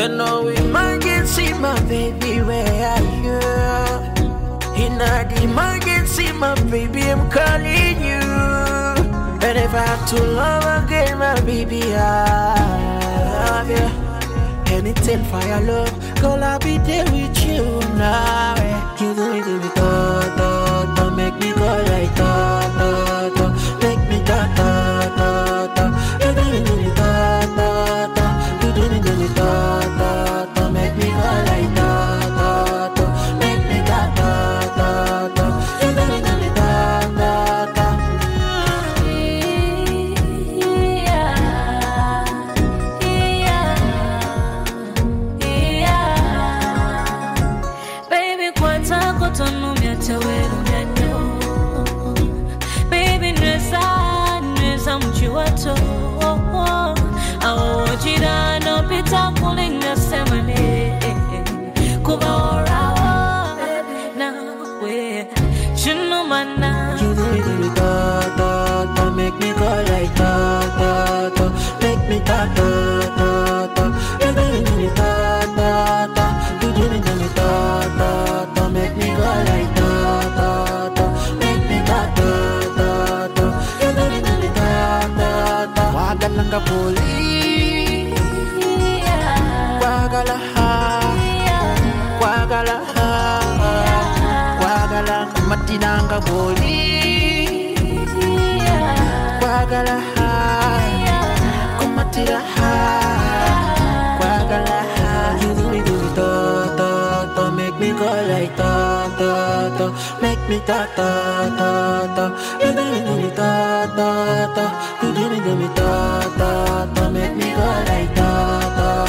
know emergency, my baby, where are you? In the emergency, my baby, I'm calling you. And if I have to love again, my baby, I love you. Anything for your love, girl, I'll be there with you now. You do me da, make me go like da, make me da. You do me da, you do me da, make me go like da, make me da. You do me da. Baby, kwata kotono miatawero nyanyo. Baby, neza mchiwato. Awo jira no pita kulinga semane. Kuba orawa na we chunumana. You do me da, make me go like da, make me da. You do me da, you do me da, make me go like da, make me da. You do me da. Wagalanga poli, wagala matinanga poli, wagala kumatira wagala. You do me da, make me go like da, make me da. You do me da, you do me da, make me go like da.